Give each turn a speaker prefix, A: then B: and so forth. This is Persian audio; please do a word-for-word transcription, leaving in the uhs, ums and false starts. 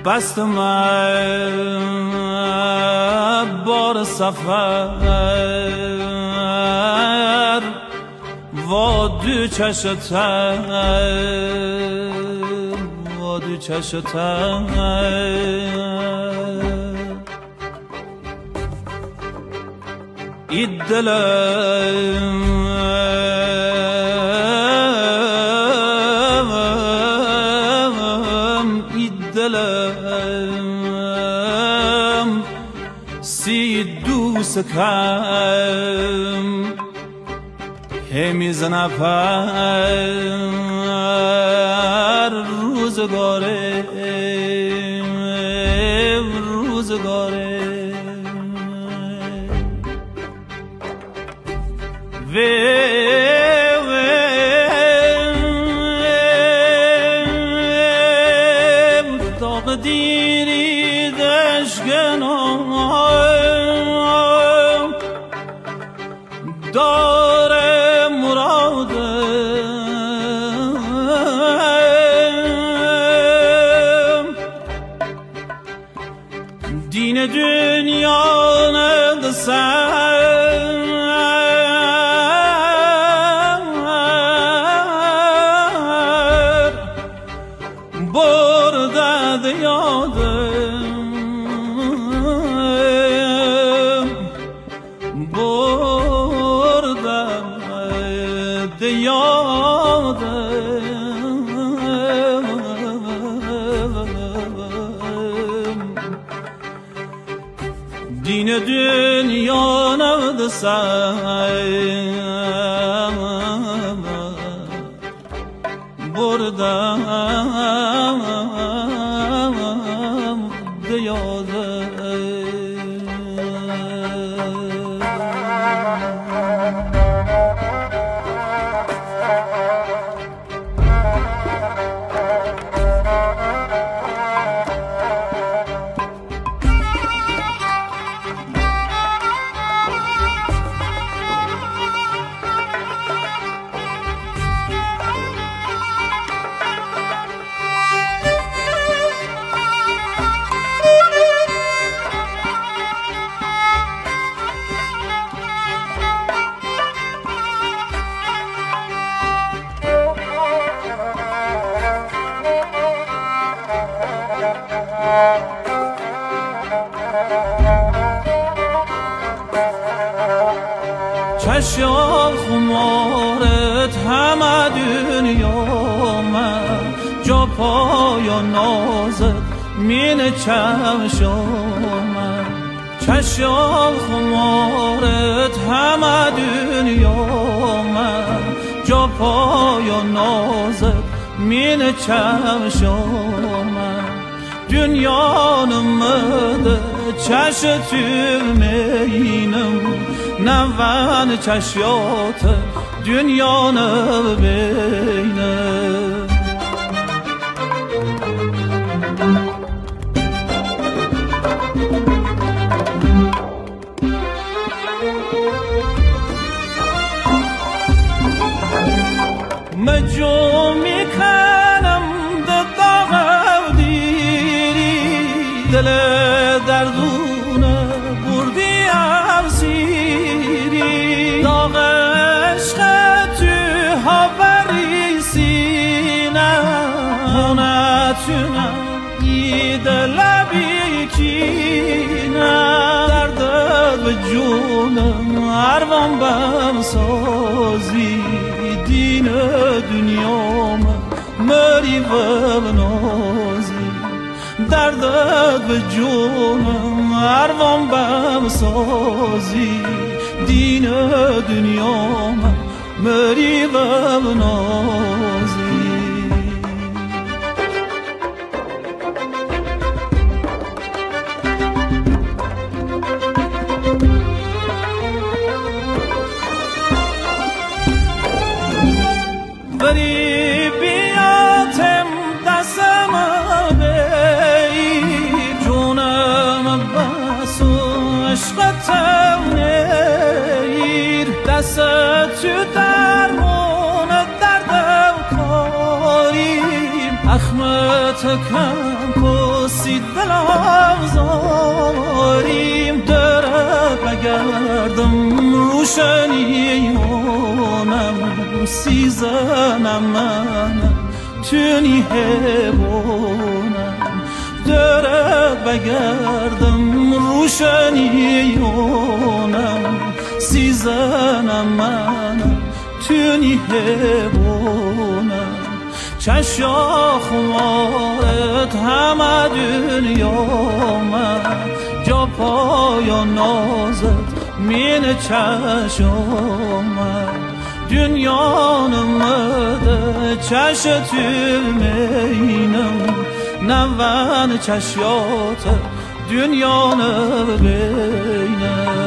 A: بست من بار سفر و دو چشتر و دو چشتر ای دلم ای دلم سی دوست کم همی زنفر روزگاره روزگاره و داغ دیری دشگنم داره مرادم دین دنیا ندسم برده یادم برده یادم دین دنیا ندسم بردم ده یادم چشم خمارت همه دنیا من جا پای نازت مین چشم من چشم خمارت همه دنیا من جا پای نازت مین چشم من دنیا نمده چش تو مینم نوان چشیات دنیا نبینه مجو میکنم ده داغ دیری دل دردونه بردی افسیری داغ عشق تو هاوری سینه نتونم ای دل بیکینه دردت به جونم عروان بم سازی دین دنیا مری و نازی دردت به جونم عروان بم سازی دین دنیا مری و نازی بری بیاتم دستم بی جونم بس و عشقتم نیر دست تو درمون دردم کاریم اخمت کم کن سی دل آزاریم داره بگردم روشنیونم سیزنم من تونی هبونم داره بگردم روشنیونم سیزنم من تونی هبونم چشا خمارت همه دنیا من جا پایا نازت مین چشامم دنیا نمده چش تلمینم نوان چشیات دنیا نبینم